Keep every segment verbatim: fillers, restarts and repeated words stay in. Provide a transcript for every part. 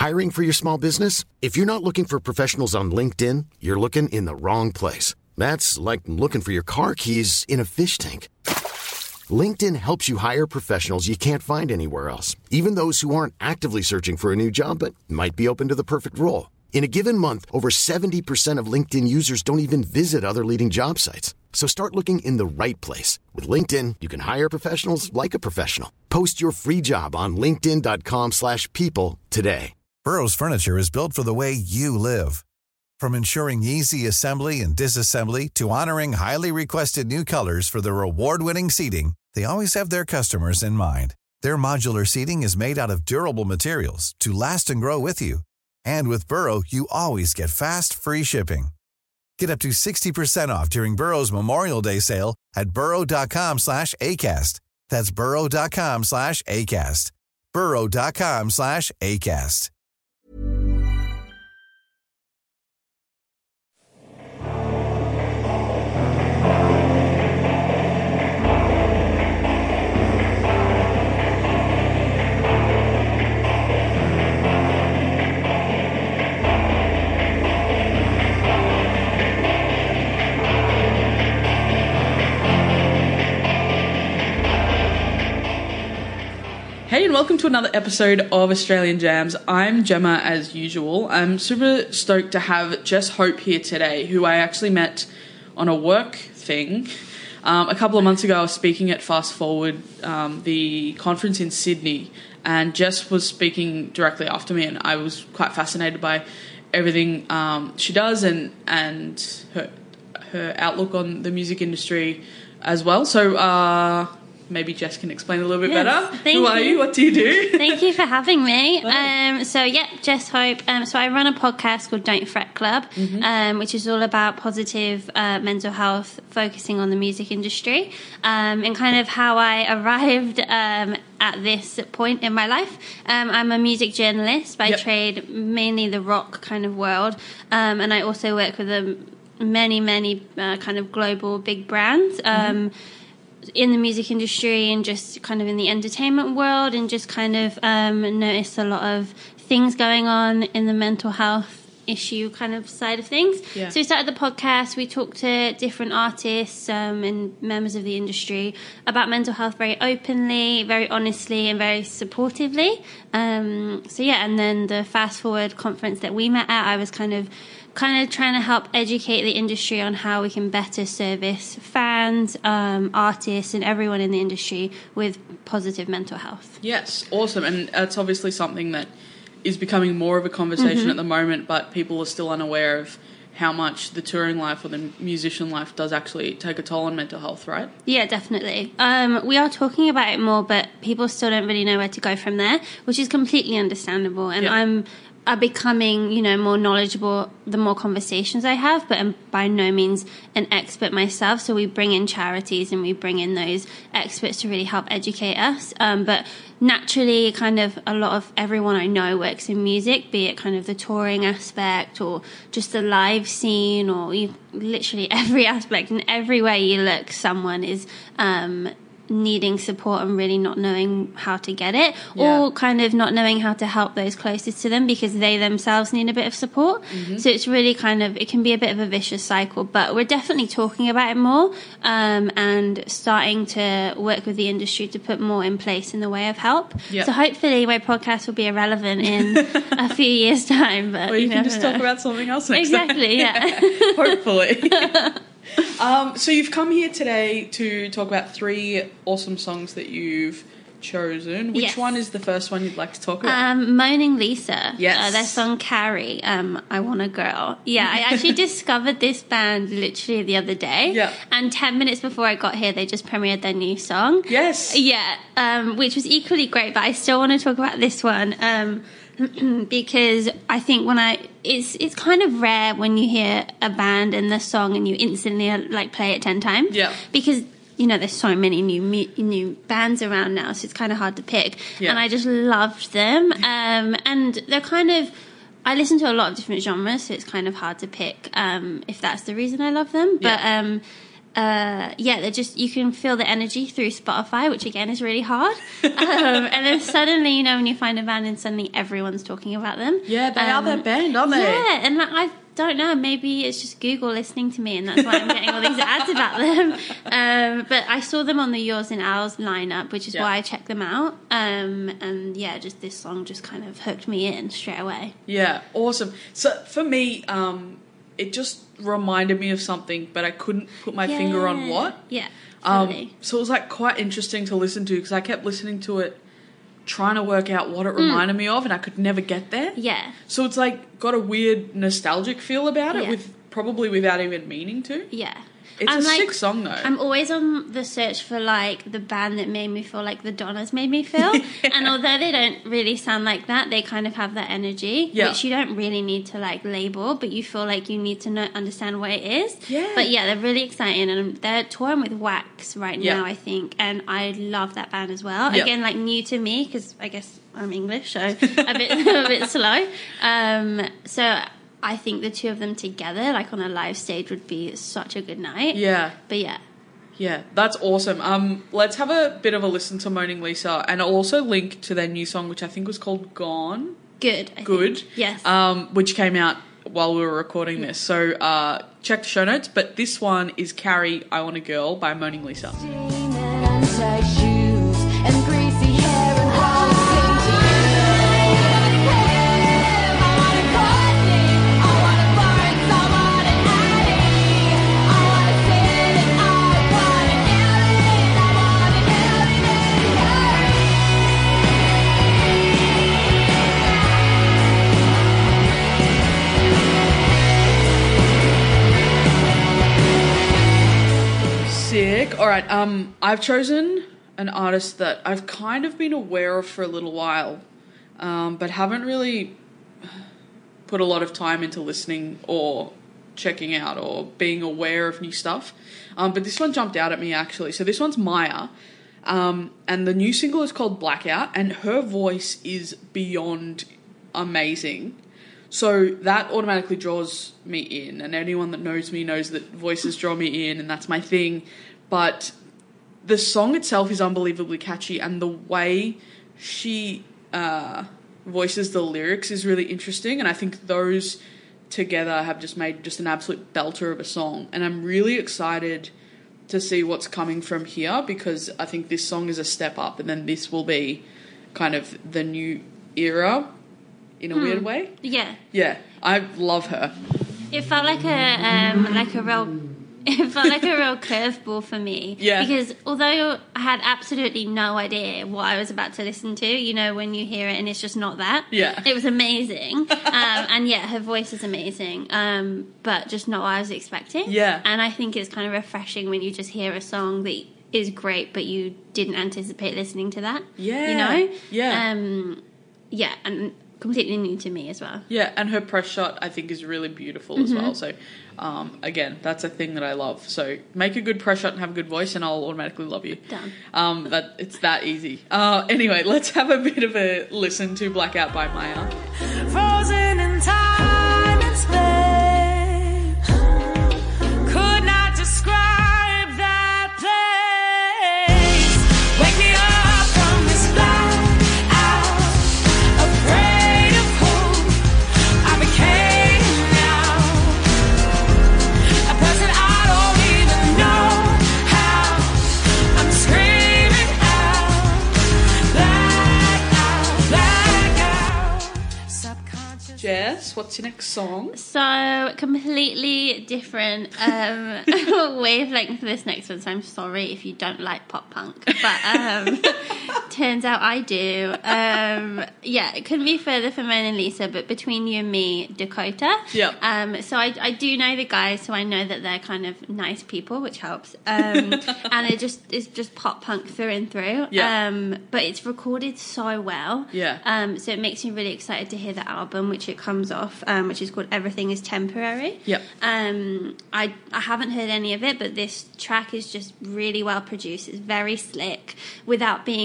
Hiring for your small business? If you're not looking for professionals on LinkedIn, you're looking in the wrong place. That's like looking for your car keys in a fish tank. LinkedIn helps you hire professionals you can't find anywhere else, even those who aren't actively searching for a new job but might be open to the perfect role. In a given month, over seventy percent of LinkedIn users don't even visit other leading job sites. So start looking in the right place. With LinkedIn, you can hire professionals like a professional. Post your free job on linkedin.com slash people today. Burrow's furniture is built for the way you live. From ensuring easy assembly and disassembly to honoring highly requested new colors for their award-winning seating, they always have their customers in mind. Their modular seating is made out of durable materials to last and grow with you. And with Burrow, you always get fast, free shipping. Get up to sixty percent off during Burrow's Memorial Day sale at burrow.com slash ACAST. That's burrow.com slash ACAST. burrow.com slash ACAST. Hey, and welcome to another episode of Australian Jams. I'm Gemma, as usual. I'm super stoked to have Jess Hope here today, who I actually met on a work thing. Um, a couple of months ago, I was speaking at Fast Forward, um, the conference in Sydney, and Jess was speaking directly after me, and I was quite fascinated by everything um, she does and and her her outlook on the music industry as well. So, uh... maybe Jess can explain a little bit yes, better. Thank Who you. are you? What do you do? Thank you for having me. Um, so, yeah, Jess Hope. Um, so I run a podcast called Don't Fret Club, mm-hmm. um, which is all about positive uh, mental health, focusing on the music industry, um, and kind of how I arrived um, at this point in my life. Um, I'm a music journalist by yep. trade, mainly the rock kind of world, um, and I also work with a, many, many uh, kind of global big brands. Um, mm-hmm. in the music industry and just kind of in the entertainment world, and just kind of um, noticed a lot of things going on in the mental health issue kind of side of things. Yeah. So we started the podcast. We talked to different artists um, and members of the industry about mental health very openly, very honestly, and very supportively. Um, so yeah, and then the Fast Forward conference that we met at, I was kind of kind of trying to help educate the industry on how we can better service fans, um, artists, and everyone in the industry with positive mental health. Yes, awesome. And it's obviously something that is becoming more of a conversation mm-hmm. at the moment, but people are still unaware of how much the touring life or the musician life does actually take a toll on mental health, right? Yeah, definitely. Um, we are talking about it more, but people still don't really know where to go from there, which is completely understandable. And yeah. I'm are becoming, you know, more knowledgeable the more conversations I have, but I'm by no means an expert myself. So we bring in charities and we bring in those experts to really help educate us. Um, but naturally, kind of a lot of everyone I know works in music, be it kind of the touring aspect or just the live scene, or you, literally every aspect, and everywhere you look, someone is um needing support and really not knowing how to get it, yeah. or kind of not knowing how to help those closest to them because they themselves need a bit of support. Mm-hmm. So it's really kind of, it can be a bit of a vicious cycle, but we're definitely talking about it more um, and starting to work with the industry to put more in place in the way of help. Yep. So hopefully my podcast will be irrelevant in a few years' time. But or you, you can just know. talk about something else next exactly, time. yeah. Hopefully. Um, so you've come here today to talk about three awesome songs that you've chosen. Which yes. one is the first one you'd like to talk about? Um, Moaning Lisa. Yes. Uh, their song Carrie, um, I Want a Girl. Yeah, I actually discovered this band literally the other day. Yeah. And ten minutes before I got here, they just premiered their new song. Yes. Yeah, um, which was equally great, but I still want to talk about this one. Um, because I think when I it's it's kind of rare when you hear a band and the song and you instantly like play it ten times. Yeah. Because you know there's so many new new bands around now, so it's kind of hard to pick. Yeah. And I just loved them. Um, and they're kind of I listen to a lot of different genres, so it's kind of hard to pick um, if that's the reason I love them. But yeah. um, uh, yeah, they're just, you can feel the energy through Spotify, which again is really hard. Um, and then suddenly, you know, when you find a band and suddenly everyone's talking about them. Yeah, they um, are that band, aren't they? Yeah, and like, I don't know, maybe it's just Google listening to me and that's why I'm getting all these ads about them. Um, but I saw them on the Yours and Ours lineup, which is yeah. why I checked them out. Um, and yeah, just this song just kind of hooked me in straight away. Yeah, awesome. So for me, um, it just reminded me of something, but I couldn't put my yeah. finger on what. Yeah, totally. Um, so it was like quite interesting to listen to because I kept listening to it, trying to work out what it reminded mm. me of, and I could never get there. Yeah. So it's like got a weird nostalgic feel about it, yeah. with probably without even meaning to. Yeah. It's I'm a like, sick song though. I'm always on the search for like the band that made me feel like the Donnas made me feel. yeah. And although they don't really sound like that, they kind of have that energy, yeah. which you don't really need to like label, but you feel like you need to know, understand what it is. Yeah. But yeah, they're really exciting, and they're touring with Wax right yeah. now, I think, and I love that band as well. Yeah. Again, like new to me because I guess I'm English, so a bit a bit slow. Um, so. I think the two of them together, like on a live stage, would be such a good night. Yeah. But yeah. Yeah, that's awesome. Um, let's have a bit of a listen to Moaning Lisa, and I'll also link to their new song, which I think was called Gone. Good. I Good. Think. Yes. Um, which came out while we were recording this. So uh, check the show notes. But this one is Carrie, I Want a Girl by Moaning Lisa. Sick. All right. Um, I've chosen an artist that I've kind of been aware of for a little while, um, but haven't really put a lot of time into listening or checking out or being aware of new stuff. Um, but this one jumped out at me actually. So this one's Maya, um, and the new single is called Blackout, and her voice is beyond amazing. So that automatically draws me in, and anyone that knows me knows that voices draw me in, and that's my thing. But the song itself is unbelievably catchy, and the way she uh, voices the lyrics is really interesting, and I think those together have just made just an absolute belter of a song. And I'm really excited to see what's coming from here, because I think this song is a step up, and then this will be kind of the new era in a hmm. weird way. Yeah. Yeah. I love her. It felt like a um, like a real it felt like a real curveball for me. Yeah. Because although I had absolutely no idea what I was about to listen to, you know, when you hear it and it's just not that. Yeah. It was amazing. um, and yeah, her voice is amazing. Um, but just not what I was expecting. Yeah. And I think it's kind of refreshing when you just hear a song that is great, but you didn't anticipate listening to that. Yeah. You know? Yeah. Um, yeah. And completely new to me as well. Yeah, and her press shot I think is really beautiful mm-hmm. as well. So um, again, that's a thing that I love. So make a good press shot and have a good voice, and I'll automatically love you. Done. Um, that it's that easy. Uh, anyway, let's have a bit of a listen to Blackout by Maya. Frozen in time and space, could not describe that place. Wake me up from this blackout, afraid of who I became now, a person I don't even know how. I'm screaming out, blackout, blackout, subconscious. Jess, what's your next song? So, completely different um, wavelength for this next one, so I'm sorry if you don't like pop punk, but um, turns out I do. Um, yeah, it couldn't be further from Mona Lisa, but Between You and Me, Dakota. Yeah. Um, so I, I do know the guys, so I know that they're kind of nice people, which helps. Um, and it just it's just pop punk through and through. Yeah. Um, but it's recorded so well. Yeah. Um, so it makes me really excited to hear the album, which it comes off, um, which is called Everything Is Temporary. Yep. Um, I I haven't heard any of it, but this track is just really well produced. It's very slick without being completely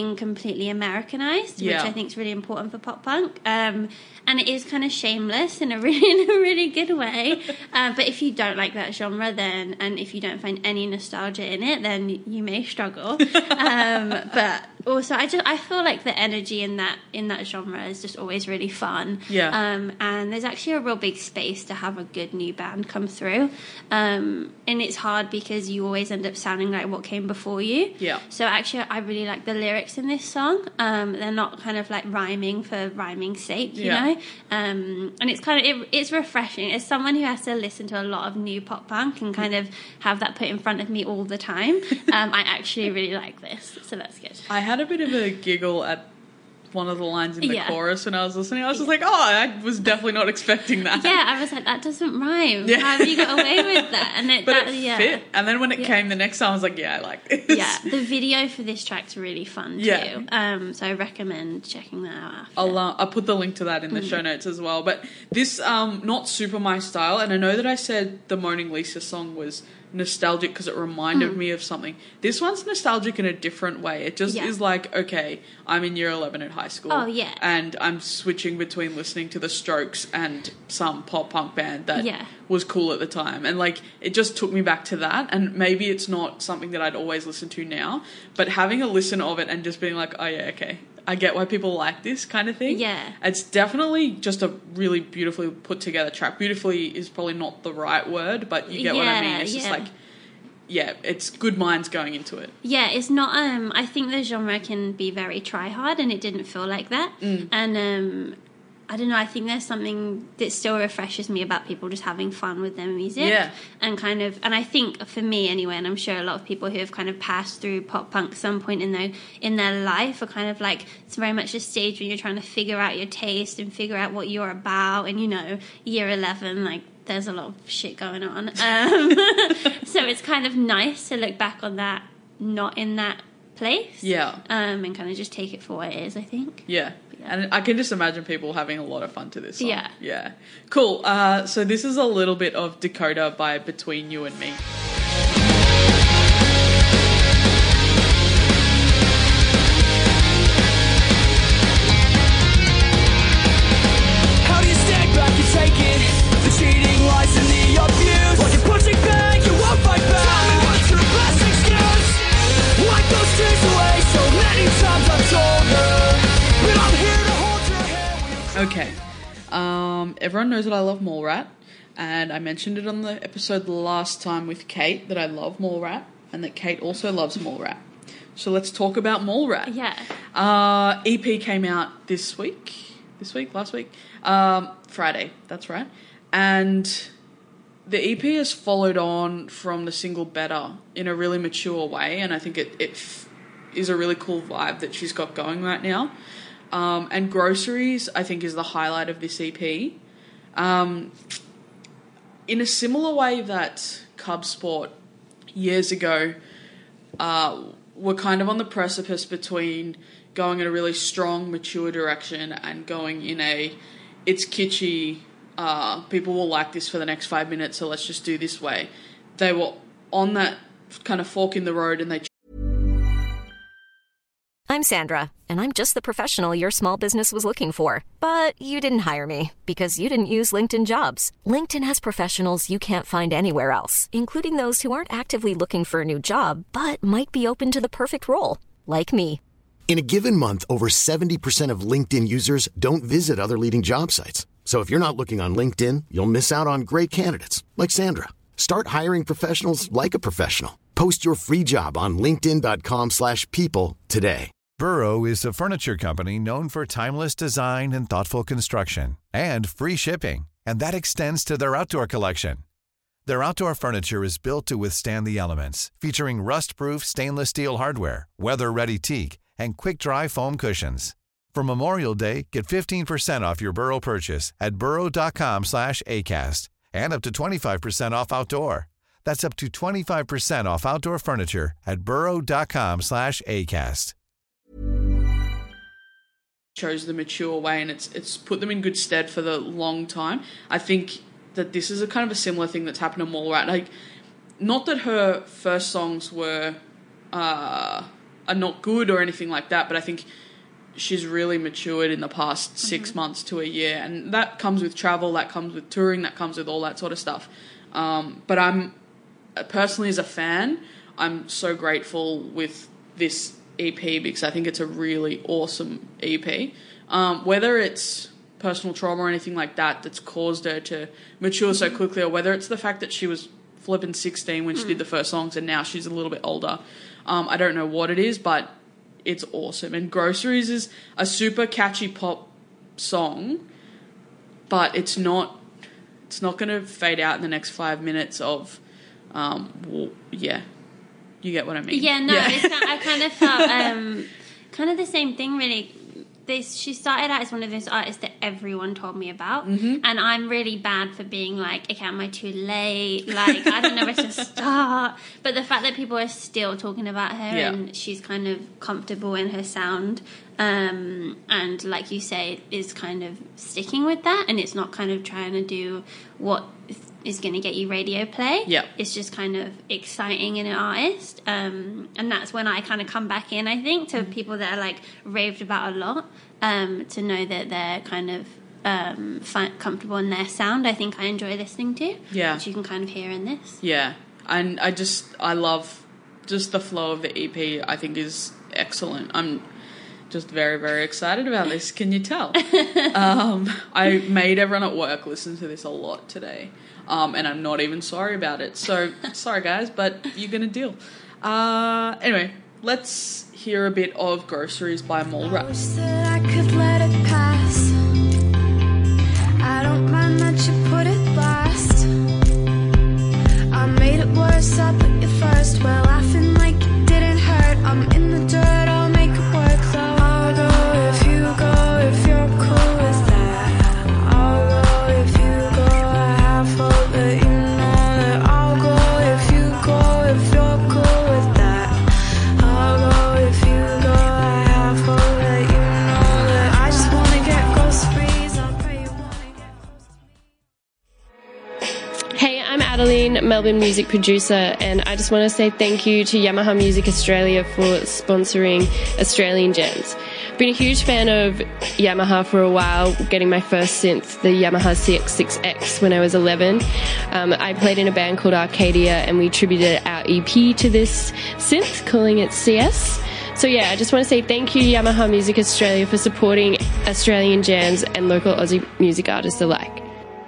completely Americanized, Yeah. which I think is really important for pop punk. Um, and it is kind of shameless in a really, in a really good way. Uh, but if you don't like that genre, then, and if you don't find any nostalgia in it, then you may struggle. um, but also, I just I feel like the energy in that in that genre is just always really fun. Yeah. Um, and there's actually a real big space to have a good new band come through. Um, and it's hard because you always end up sounding like what came before you. Yeah. So actually, I really like the lyrics in this song. Um, they're not kind of like rhyming for rhyming's sake, you Yeah. know. Um, and it's kind of it, it's refreshing. As someone who has to listen to a lot of new pop punk and kind of have that put in front of me all the time, um, I actually really like this. So that's good. I had a bit of a giggle at one of the lines in the Yeah. chorus when I was listening. I was just like, oh, I was definitely not expecting that. Yeah, I was like, that doesn't rhyme. Yeah. How have you got away with that? And it, But that, it yeah. fit. And then when it Yeah. came the next time, I was like, yeah, I like this. Yeah, the video for this track's really fun too. Yeah. Um, so I recommend checking that out after. I'll, uh, I'll put the link to that in the Mm. show notes as well. But this, um, not super my style. And I know that I said the Moaning Lisa song was nostalgic because it reminded Mm. me of something. This one's nostalgic in a different way. It just Yeah. is like, okay, I'm in year eleven at high school. Oh, yeah. And I'm switching between listening to the Strokes and some pop punk band that Yeah. was cool at the time. And like, it just took me back to that. And maybe it's not something that I'd always listen to now, but having a listen of it and just being like, oh yeah, okay, I get why people like this kind of thing. Yeah. It's definitely just a really beautifully put together track. Beautifully is probably not the right word, but you get what I mean. Yeah, It's just yeah. like, yeah, it's good minds going into it. Yeah, it's not. Um, I think the genre can be very try hard, and it didn't feel like that. Mm. And um, I don't know. I think there's something that still refreshes me about people just having fun with their music. Yeah. And kind of, and I think for me anyway, and I'm sure a lot of people who have kind of passed through pop punk at some point in their in their life are kind of like, it's very much a stage when you're trying to figure out your taste and figure out what you're about. And you know, year eleven, like, there's a lot of shit going on. Um, so it's kind of nice to look back on that, not in that place. Yeah. Um, and kind of just take it for what it is, I think. Yeah. Yeah. And I can just imagine people having a lot of fun to this song. Yeah. Yeah. Cool. Uh, so this is a little bit of Dakota by Between You and Me. How do you stand back and take it? The cheating, lies, and the abuse. While you're pushing back, you won't fight back. Tell me what's your best excuse? Wipe those tears away. So many times I've told her, but I'm here to hold your hand when you're Okay. Um, everyone knows that I love Mallrat, and I mentioned it on the episode last time with Kate that I love Mallrat, and that Kate also loves Mallrat. So let's talk about Mallrat. Yeah. Uh, E P came out this week. This week? Last week? Um, Friday. That's right. And the E P has followed on from the single Better in a really mature way, and I think it, it f- is a really cool vibe that she's got going right now. Um, and Groceries, I think, is the highlight of this E P. Um, in a similar way that Cub Sport years ago uh, were kind of on the precipice between going in a really strong, mature direction and going in a, it's kitschy, uh, people will like this for the next five minutes, so let's just do this way. They were on that kind of fork in the road, and they I'm Sandra, and I'm just the professional your small business was looking for. But you didn't hire me because you didn't use LinkedIn Jobs. LinkedIn has professionals you can't find anywhere else, including those who aren't actively looking for a new job, but might be open to the perfect role, like me. In a given month, over seventy percent of LinkedIn users don't visit other leading job sites. So if you're not looking on LinkedIn, you'll miss out on great candidates like Sandra. Start hiring professionals like a professional. Post your free job on linkedin dot com slash people today. Burrow is a furniture company known for timeless design and thoughtful construction and free shipping, and that extends to their outdoor collection. Their outdoor furniture is built to withstand the elements, featuring rust-proof stainless steel hardware, weather-ready teak, and quick-dry foam cushions. For Memorial Day, get fifteen percent off your Burrow purchase at burrow dot com slash acast and up to twenty-five percent off outdoor. That's up to twenty-five percent off outdoor furniture at burrow dot com slash acast. chose the mature way, and it's it's put them in good stead for the long time. I think that this is a kind of a similar thing that's happened to Mallrat. Like, not that her first songs were uh, are not good or anything like that, but I think she's really matured in the past six Mm-hmm. months to a year, and that comes with travel, that comes with touring, that comes with all that sort of stuff. Um, but I'm, personally as a fan, I'm so grateful with this E P because I think it's a really awesome E P. Um, whether it's personal trauma or anything like that that's caused her to mature so quickly, or whether it's the fact that she was flipping sixteen when she Mm. did the first songs and now she's a little bit older. Um, I don't know what it is, but it's awesome. And Groceries is a super catchy pop song, but it's not it's not going to fade out in the next five minutes of, um, well, yeah, you get what I mean. Yeah, no, It's, I kind of felt um, kind of the same thing, really. This, she started out as one of those artists that everyone told me about, Mm-hmm. and I'm really bad for being like, okay, am I too late? Like, I don't know where to start. But the fact that people are still talking about her, Yeah. and she's kind of comfortable in her sound, um, and like you say, is kind of sticking with that, and it's not kind of trying to do what is going to get you radio play. Yeah. It's just kind of exciting in an artist. Um, and that's when I kind of come back in, I think, to people that are like raved about a lot, um, to know that they're kind of um, fi- comfortable in their sound. I think I enjoy listening to. Yeah. Which you can kind of hear in this. Yeah, and I just, I love just the flow of the E P, I think is excellent. I'm just very, very excited about this. Can you tell? um, I made everyone at work listen to this a lot today, um, and I'm not even sorry about it. So, sorry guys, but you're going to deal. Uh, anyway, let's hear a bit of Groceries by I Mallrats. wish that I could let it pass. I don't mind that you put it last. I made it worse, I put you first. Well, laughing like it didn't hurt. I'm in the dirt, I'll make it work though. I'll go if you go, if you're cool with that. I'll go if you go, I have hope that you know that I'll go if you go, if you're cool with that. I'll go if you go, I have hope that you know that I just wanna get groceries. I'll pray you wanna get close to me. Hey, I'm Adeline, Melbourne music producer, and I just want to say thank you to Yamaha Music Australia for sponsoring Australian Jams. Been a huge fan of Yamaha for a while, getting my first synth, the Yamaha C X six X, when I was eleven. Um, I played in a band called Arcadia, and we attributed our E P to this synth, calling it C S. So yeah, I just want to say thank you, Yamaha Music Australia, for supporting Australian Jams and local Aussie music artists alike.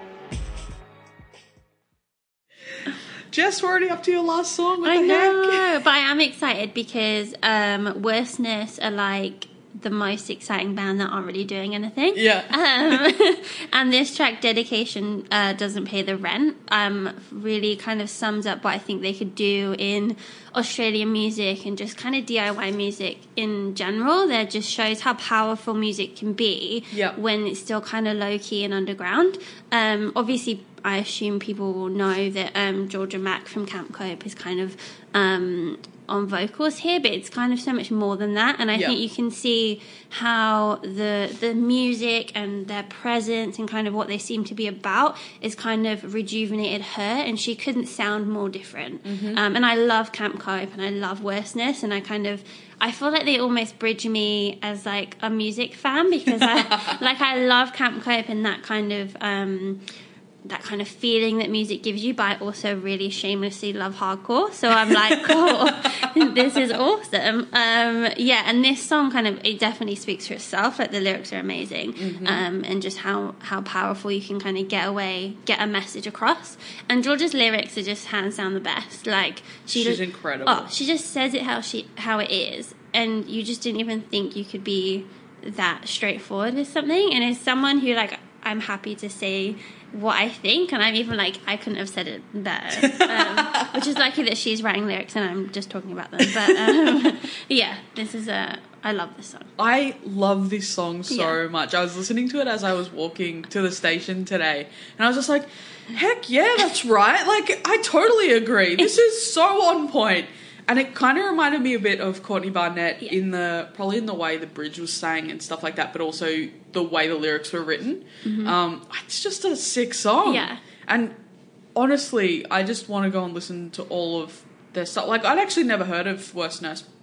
Jess, we're already up to your last song. What I the know, heck? but I am excited because um, Worstness are like the most exciting band that aren't really doing anything. Yeah. Um, and this track, Dedication, uh, Doesn't Pay the Rent, um, really kind of sums up what I think they could do in Australian music and just kind of D I Y music in general. That just shows how powerful music can be Yeah. when it's still kind of low-key and underground. Um, obviously, I assume people will know that um, Georgia Mack from Camp Cope is kind of um, on vocals here, but it's kind of so much more than that. And I Yeah. think you can see how the the music and their presence and kind of what they seem to be about is kind of rejuvenated her, and she couldn't sound more different. Um, and I love Camp Cope and I love Worstness, and I kind of I feel like they almost bridge me as like a music fan because I like I love Camp Cope and that kind of um, that kind of feeling that music gives you, but I also really shamelessly love hardcore. So I'm like, cool, this is awesome. Um, yeah, and this song kind of, it definitely speaks for itself. Like the lyrics are amazing, Mm-hmm. um, and just how, how powerful you can kind of get away, get a message across. And Georgia's lyrics are just hands down the best. Like she She's just- incredible. Oh, she just says it how she how it is, and you just didn't even think you could be that straightforward with something. And as someone who like, I'm happy to say what I think, and I'm even like, I couldn't have said it better, um, which is lucky that she's writing lyrics and I'm just talking about them. But um, yeah, this is a, I love this song. I love this song so Yeah. much. I was listening to it as I was walking to the station today, and I was just like, heck yeah, that's right. Like, I totally agree. This is so on point. And it kind of reminded me a bit of Courtney Barnett Yeah. in the, probably in the way the bridge was sang and stuff like that, but also the way the lyrics were written. Um, it's just a sick song. Yeah. And honestly, I just want to go and listen to all of their stuff. Like, I'd actually never heard of Worstness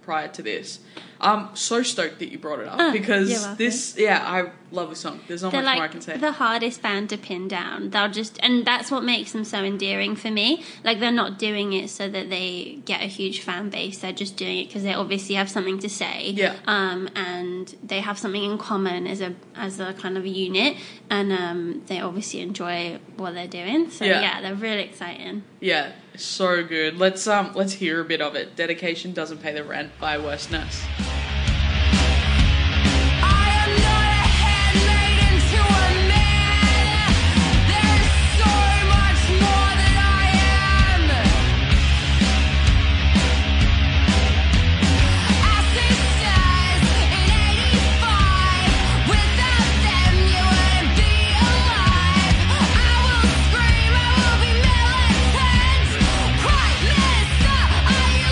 prior to this. I'm so stoked that you brought it up Oh, you're because welcome. this, yeah, I love the song. There's not They're much more I like can say. the hardest band to pin down. They'll just, and that's what makes them so endearing for me. Like, they're not doing it so that they get a huge fan base. They're just doing it because they obviously have something to say. Yeah. Um, and they have something in common as a as a kind of a unit, and um, they obviously enjoy what they're doing. So Yeah. yeah, they're really exciting. Yeah, so good. Let's um let's hear a bit of it. Dedication Doesn't Pay the Rent by Worst Nurse. I am not a handmaid into a man. There's so much more that I am. As it says in eighty-five, without them you wouldn't be alive. I will scream, I will be militant. Prime Minister, are you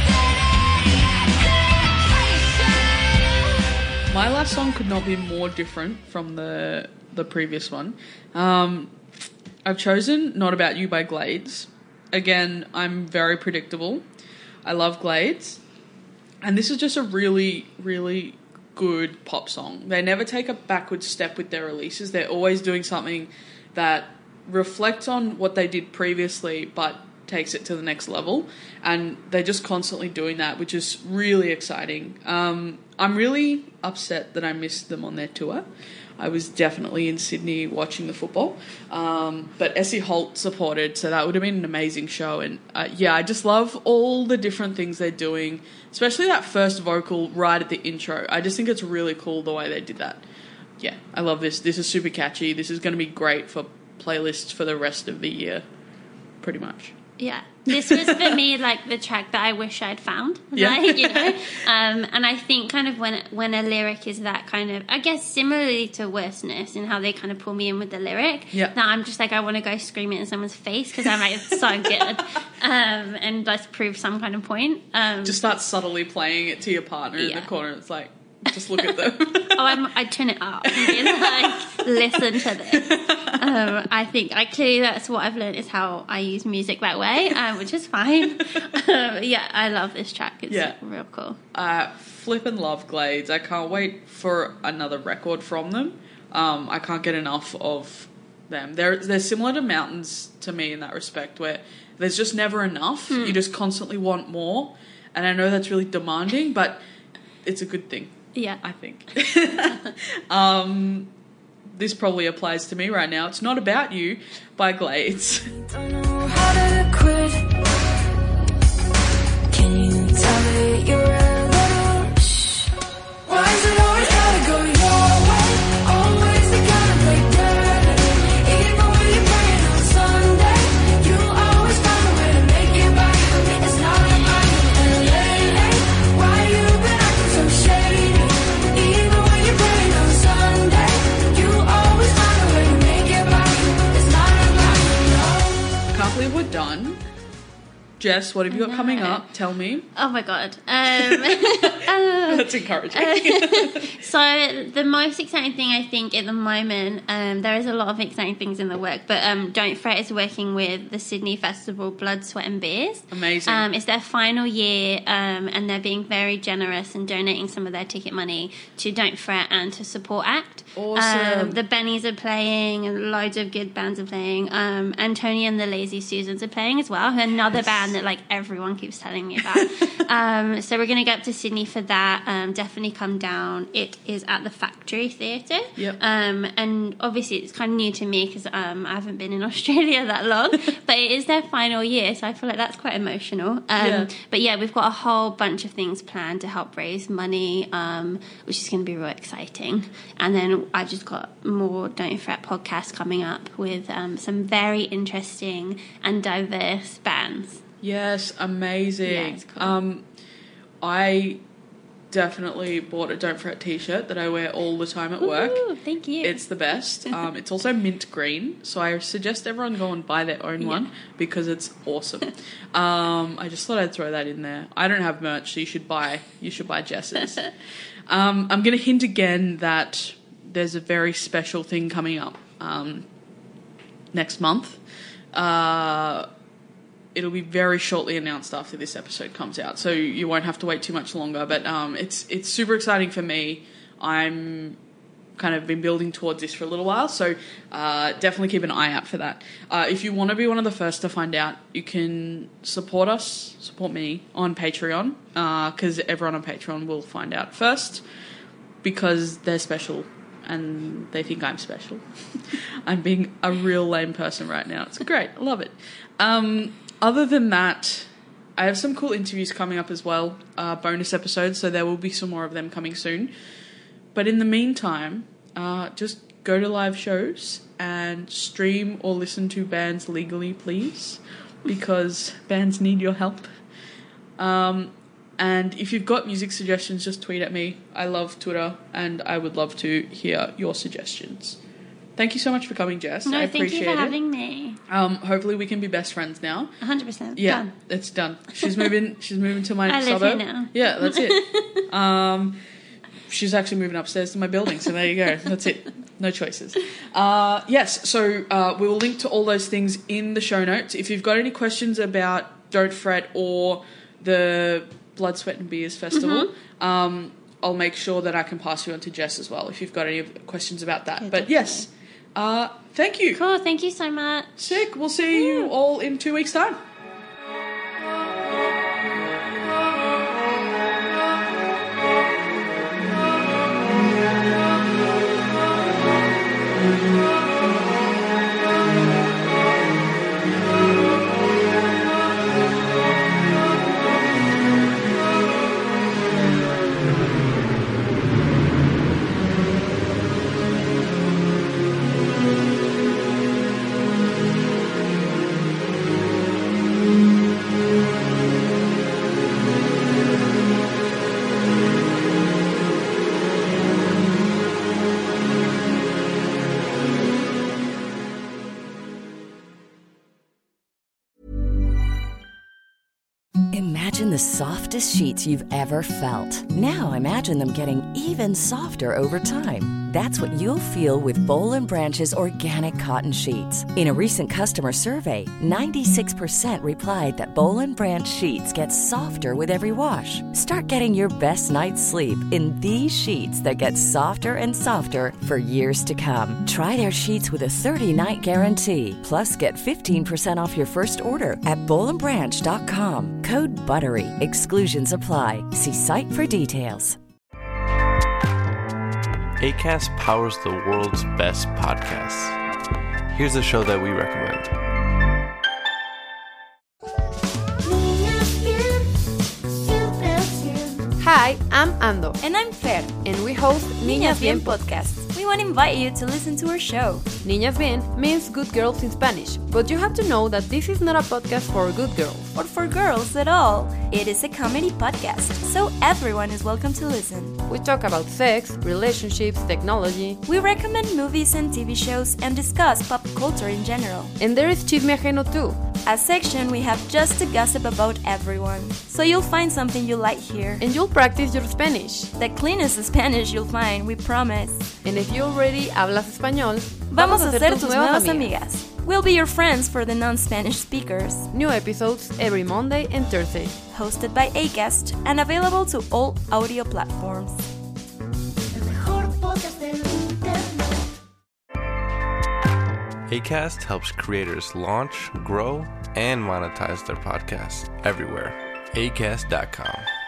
listening? My last song could not be more different from the the previous one. Um, I've chosen Not About You by Glades. Again, I'm very predictable. I love Glades. And this is just a really, really good pop song. They never take a backward step with their releases. They're always doing something that reflects on what they did previously, but takes it to the next level. And they're just constantly doing that, which is really exciting. Um, I'm really upset that I missed them on their tour. I was definitely in Sydney watching the football. Um, but Essie Holt supported, so that would have been an amazing show. And uh, yeah, I just love all the different things they're doing, especially that first vocal right at the intro. I just think it's really cool the way they did that. Yeah, I love this. This is super catchy. This is going to be great for playlists for the rest of the year, pretty much. Yeah, this was for me like the track that I wish I'd found. Yeah. Like, you know, um, and I think kind of when when a lyric is that kind of, I guess similarly to Worstness and how they kind of pull me in with the lyric. Yeah. Now I'm just like I want to go scream it in someone's face because I'm like it's so good, um, and let's prove some kind of point. Um, Just start subtly playing it to your partner in Yeah. the corner. It's like, just look at them. oh, I'm, I turn it up and be like, listen to this. Um, I think I clearly that's what I've learned is how I use music that way, um, which is fine. Um, yeah, I love this track. It's Yeah. real cool. Uh, flippin' love Glades. I can't wait for another record from them. Um, I can't get enough of them. They're they're similar to Mountains to me in that respect, where there's just never enough. Hmm. You just constantly want more, and I know that's really demanding, but it's a good thing. Yeah. I think. um, this probably applies to me right now. It's Not About You by Glades. Don't know how to quit. Can you tell it you're a little shh? Why is it always gotta go your way? Always the gotta play dirty. Even when you're praying on Sunday, you always find a way to make it back. It's not about you and lately. Why you been acting so shady? Even when you're praying on Sunday, you always find a way to make it back. It's not about you, no. Can't believe we're done. Jess, what have you got coming know. up? Tell me. Oh my god. Um, uh, That's encouraging. so the most exciting thing I think at the moment, um, there is a lot of exciting things in the work, but um, Don't Fret is working with the Sydney Festival Blood, Sweat and Beers. Amazing. Um, it's their final year, um, and they're being very generous and donating some of their ticket money to Don't Fret and to Support Act. Awesome. Um, the Bennies are playing, and loads of good bands are playing. Um, and Tony and the Lazy Susans are playing as well. Another band that like everyone keeps telling me about. um, so we're going to go up to Sydney for that. Um, definitely come down. It is at the Factory Theatre. Yep. Um, and obviously it's kind of new to me because um, I haven't been in Australia that long. But it is their final year, so I feel like that's quite emotional. Um, Yeah. But yeah, we've got a whole bunch of things planned to help raise money, um, which is going to be real exciting. And then I just got more Don't Fret podcasts coming up with um, some very interesting and diverse bands. Yes, amazing. Yeah, it's cool. Um, I definitely bought a Don't Fret t-shirt that I wear all the time at work. Ooh, thank you. It's the best. Um, it's also mint green, so I suggest everyone go and buy their own one because it's awesome. um, I just thought I'd throw that in there. I don't have merch, so you should buy. You should buy Jess's. um, I'm going to hint again that there's a very special thing coming up um, next month. Uh, it'll be very shortly announced after this episode comes out, so you won't have to wait too much longer. But um, it's it's super exciting for me. I'm kind of been building towards this for a little while, so uh, definitely keep an eye out for that. Uh, if you want to be one of the first to find out, you can support us, support me on Patreon, because uh, everyone on Patreon will find out first, because they're special and they think I'm special. I'm being a real lame person right now. It's great. I love it. Um, other than that, I have some cool interviews coming up as well, uh, bonus episodes, so there will be some more of them coming soon. But in the meantime, uh, just go to live shows and stream or listen to bands legally, please, because bands need your help. Um, and if you've got music suggestions, just tweet at me. I love Twitter, and I would love to hear your suggestions. Thank you so much for coming, Jess. No, I thank appreciate you for it. having me. Um, hopefully we can be best friends now. one hundred percent. Yeah, Done. it's done. She's moving. She's moving to my I live suburb. here now. Yeah, that's it. um, she's actually moving upstairs to my building, so there you go. That's it. No choices. Uh, yes, so uh, we will link to all those things in the show notes. If you've got any questions about Don't Fret or the Blood, Sweat and Beers Festival, mm-hmm. um, I'll make sure that I can pass you on to Jess as well if you've got any questions about that. Yeah, but definitely. yes, uh, thank you. Cool, thank you so much. Sick. We'll see you all in two weeks' time. Imagine the softest sheets you've ever felt. Now imagine them getting even softer over time. That's what you'll feel with Boll and Branch's organic cotton sheets. In a recent customer survey, ninety-six percent replied that Boll and Branch sheets get softer with every wash. Start getting your best night's sleep in these sheets that get softer and softer for years to come. Try their sheets with a thirty-night guarantee. Plus, get fifteen percent off your first order at boll and branch dot com. Code BUTTERY. Exclusions apply. See site for details. Acast powers the world's best podcasts. Here's a show that we recommend. Hi, I'm Ando. And I'm Fer. And we host Niñas Bien Podcast. We want to invite you to listen to our show. Niñas Bien means good girls in Spanish, but you have to know that this is not a podcast for good girls. Or for girls at all. It is a comedy podcast, so everyone is welcome to listen. We talk about sex, relationships, technology. We recommend movies and T V shows and discuss pop culture in general. And there is Chisme Ajeno too. A section we have just to gossip about everyone. So you'll find something you like here. And you'll practice your Spanish. The cleanest Spanish you'll find, we promise. And if you already hablas español, vamos a ser tus nuevas amigas. We'll be your friends for the non-Spanish speakers. New episodes every Monday and Thursday. Hosted by Acast and available to all audio platforms. Acast helps creators launch, grow, and monetize their podcasts everywhere. acast dot com.